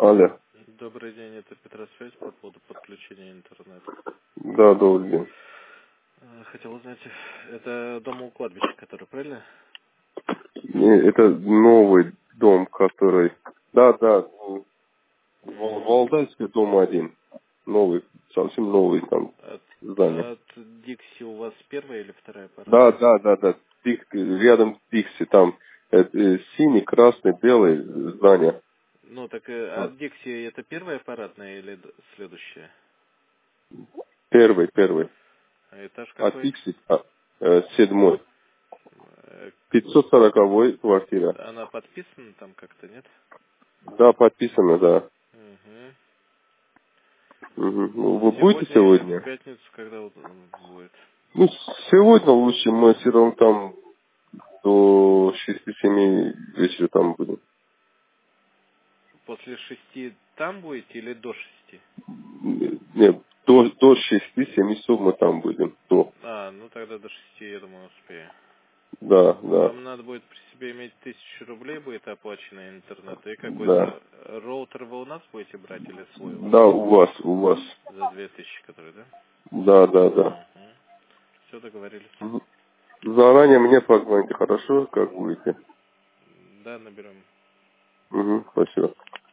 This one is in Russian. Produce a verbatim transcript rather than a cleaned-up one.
Алло. Добрый день, это Петросвязь по поводу подключения интернета. Да, добрый день. Э, Хотел узнать, это дом у кладбища, который, правильно? Не, это новый дом, который... Да, да, в в Угу. Валдайске дом один. Новый, совсем новый там От, здание. от Дикси у вас первая или вторая Да, парадная? да, да, да. Дик- рядом с Дикси там э, э, синий, красный, белый здание. Ну, так э, А, от Дикси это первая парадная или д- следующая? Первый, первый. А этаж А какой? Дикси а, э, седьмой. Э, пятьсот сороковой квартира. Она подписана там как-то, нет? Да, подписано, да. Угу. Мгм. Ну, вы будете Сегодня или в сегодня? пятницу, когда вот он будет? Ну, сегодня лучше, мы все равно там до шести-семи вечера там будем. После шести там будете или до шести? Нет, до, до шести-семи часов мы там будем. До. А, ну тогда до шести, я думаю, успею. Да, да, Вам надо будет при себе иметь тысячу рублей, будет оплачено интернет. И какой-то да. роутер вы у нас будете брать или свой уже? Да, у вас, у вас. За две тысячи, который, да? Да, да, да. Угу. Все, договорились. Мгм. Заранее мне позвоните, хорошо, как будете? Да, наберем. Угу, спасибо.